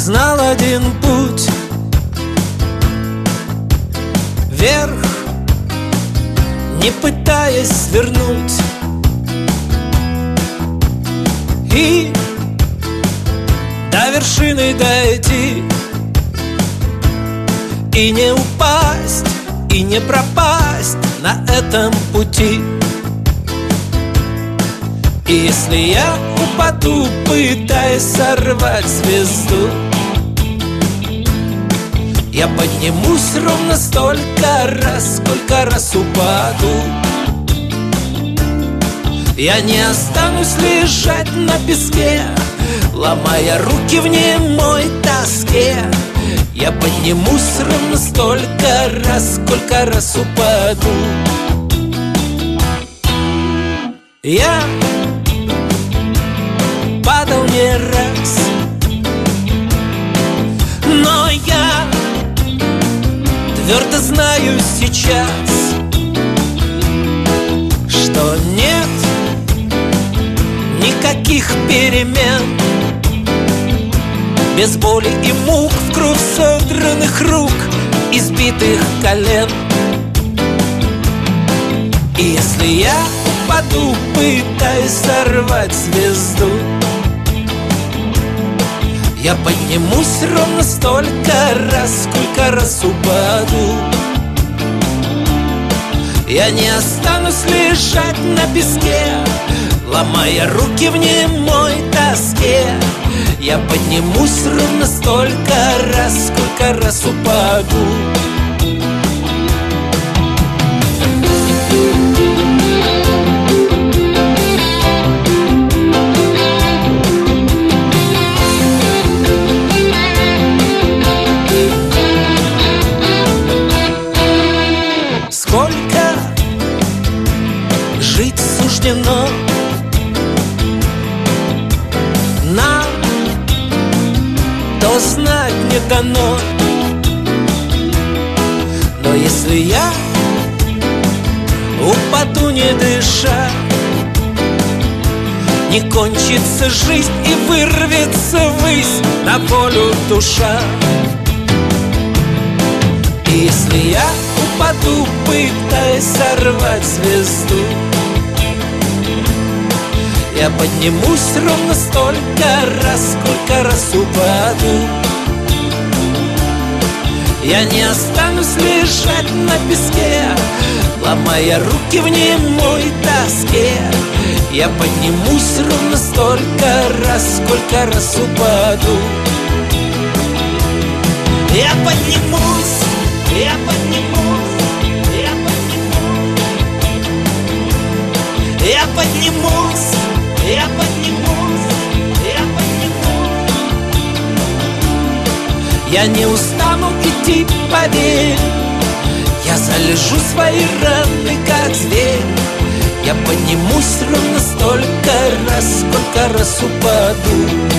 знал один путь вверх, не пытаясь свернуть, и до вершины дойти, и не упасть, и не пропасть на этом пути. И если я упаду, пытаясь сорвать звезду, я поднимусь ровно столько раз, сколько раз упаду. Я не останусь лежать на песке, ломая руки в немой тоске. Я поднимусь ровно столько раз, сколько раз упаду. Я падал не раз, но я твердо знаю сейчас, что нет никаких перемен без боли и мук, в кровь содранных рук, избитых колен. И если я упаду, пытаясь сорвать звезду, я поднимусь ровно столько раз, сколько раз упаду. Я не останусь лежать на песке, ломая руки в немой тоске. Я поднимусь ровно столько раз, сколько раз упаду. Сколько жить суждено нам, то знать не дано. Но если я упаду не дыша, не кончится жизнь и вырвется ввысь на волю душа. И если я упаду, пытаясь сорвать звезду, я поднимусь ровно столько раз, сколько раз упаду. Я не останусь лежать на песке, ломая руки в немой тоске. Я поднимусь ровно столько раз, сколько раз упаду. Я поднимусь, я поднимусь, я поднимусь, я поднимусь, я поднимусь, я поднимусь. Я не устану идти, поверь, я залежу свои раны, как зверь. Я поднимусь ровно столько раз, сколько раз упаду.